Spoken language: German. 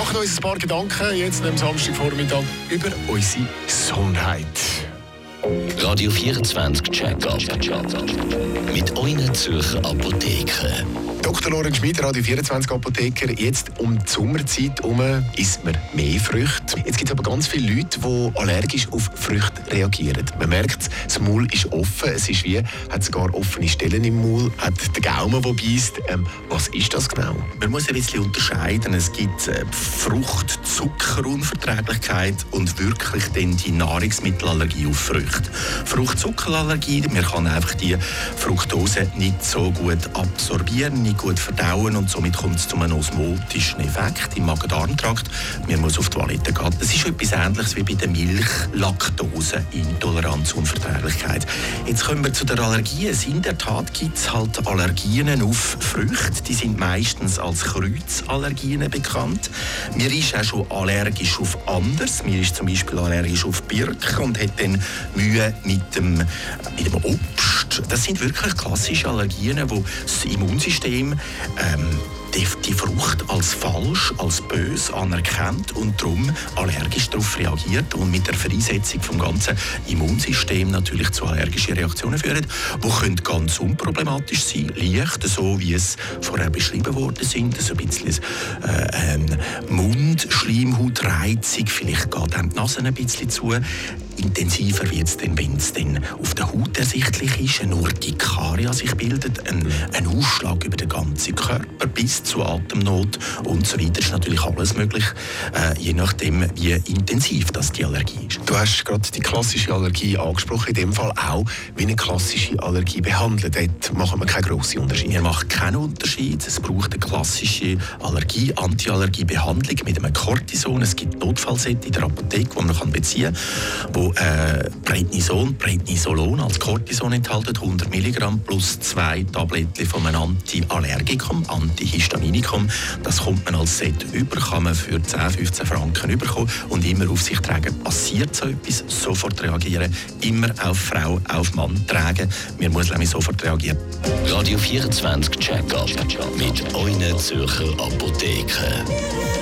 machen uns ein paar Gedanken jetzt am Samstagvormittag über unsere Gesundheit. Radio 24 Check-up. Mit euren Zürcher Apotheken. Dr. Lorenz Schmid, Radio 24 Apotheker. Jetzt um die Sommerzeit herum isst man mehr Früchte. Jetzt gibt es aber ganz viele Leute, die allergisch auf Früchte reagieren. Man merkt, das Maul ist offen, es ist wie, hat sogar offene Stellen im Maul, hat den Gaumen, der beisst. Was ist das genau? Man muss ein bisschen unterscheiden. Es gibt Fruchtzuckerunverträglichkeit und wirklich dann die Nahrungsmittelallergie auf Früchte. Fruchtzuckerallergie, man kann einfach die Fructose nicht so gut absorbieren, nicht gut verdauen und somit kommt es zu einem osmotischen Effekt im Magen-Darm-Trakt. Man muss auf die Toilette gehen. Das ist etwas Ähnliches wie bei der Milch-Laktose-Intoleranz, Unverträglichkeit. Jetzt kommen wir zu der Allergie. In der Tat gibt es halt Allergien auf Früchte. Die sind meistens als Kreuzallergien bekannt. Mir ist auch schon allergisch auf anderes. Mir ist zum Beispiel allergisch auf Birke und hat dann Mühe mit dem Obst. Das sind wirklich klassische Allergien, wo das Immunsystem die Frucht als falsch, als böse anerkennt und darum allergisch darauf reagiert und mit der Freisetzung vom ganzen Immunsystem natürlich zu allergischen Reaktionen führt, die ganz unproblematisch sein können. Leicht, so wie es vorher beschrieben worden sind, so ein bisschen Mundschleimhautreizung, vielleicht geht einem die Nase ein bisschen zu. Intensiver wird es dann, wenn es dann auf der Haut ersichtlich ist, eine Urtikaria sich bildet, ein Ausschlag über den ganzen Körper bis zu Atemnot und so weiter. Ist natürlich alles möglich, je nachdem, wie intensiv das die Allergie ist. Du hast gerade die klassische Allergie angesprochen, in dem Fall auch wie eine klassische Allergie behandelt. Dort machen wir keinen grossen Unterschied. Wir machen keinen Unterschied. Es braucht eine klassische Allergie, Antiallergiebehandlung mit einem Cortison. Es gibt Notfallset in der Apotheke, die man beziehen kann, wo Prednisolon als Cortison enthält, 100 Milligramm plus 2 Tabletten von einem Antiallergikum, Antihistaminikum. Das kommt man als Set über, kann man für 10-15 Franken überkommen und immer auf sich tragen. Passiert so etwas, sofort reagieren. Immer auf Frau, auf Mann tragen. Wir müssen nämlich sofort reagieren. Radio 24 Check-up mit euren Zürcher Apotheken.